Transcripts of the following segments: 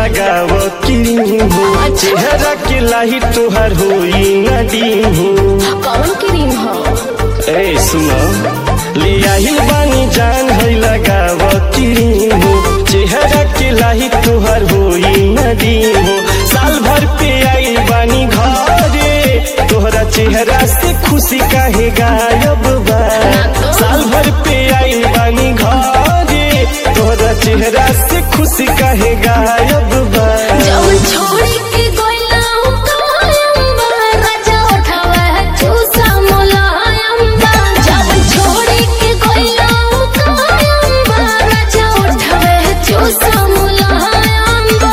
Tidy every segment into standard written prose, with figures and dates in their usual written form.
लगाव क्रीम हो, चेहरा के लाही तोहर होई नदीम हो। कौन क्रीम हो? ए सुनो, ले आहिल बानी जान है लगाव क्रीम हो, चेहरा के लाही तोहर होई नदीम हो। साल भर पे आई बानी घरे, तोहरा चेहरा से खुशी काहे गायब बा। साल भर पे आई बानी घरे, तोहरा चेहरा से खुशी काहे गायब बा। जब छोड़ी के गोइला कायम बा, राजा उठावा है चूसा मुलायम बा। जब छोड़ी के गोइला कायम बा, राजा उठावा है चूसा मुलायम बा।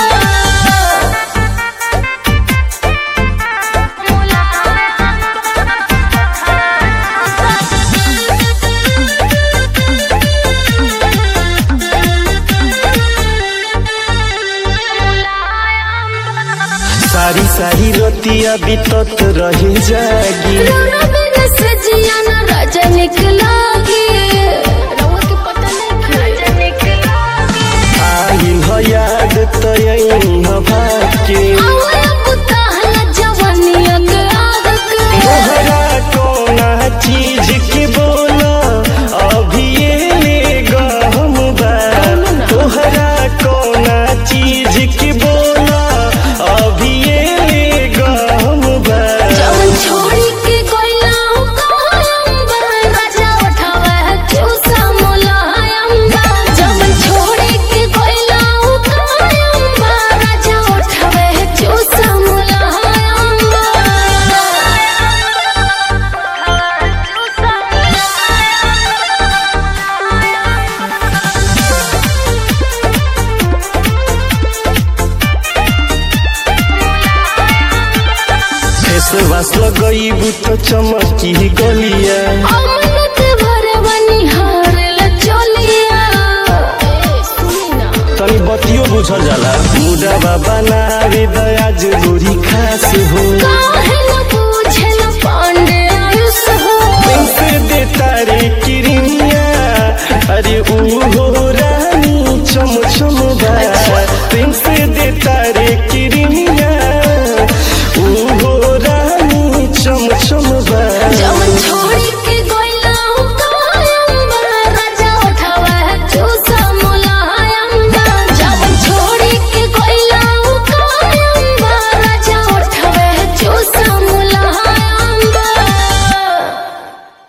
सारी सारी रोतिया बीतत रहे जागी, रोना बिन सजिया ना राजा निकलागी। रउआ के पता नहीं राजा निकलागी। आइल हो याद तो यही हो भाग्य। आवा पुताहला जवानिया के आदक। तोहरा कोना चीज के बोला अभी ये ले गम बा। तोहरा कोना चीज के बोला अभी ये ले गम बा। जवन छोड़ी के गोइला कायम बा, राजा उठावा है चूसा मुलायम बा। जवन छोड़ी के गोइला कायम बा, राजा उठावा है चूसा मुलायम बा। फेसवास लगईबू तो चमकी गलिया, अमनत भरवनी हारल चलिया। सुनी ना तनी बतियो बुझल जाला। मुडा बाबा नारे दया जरूरी खास हो, काहे न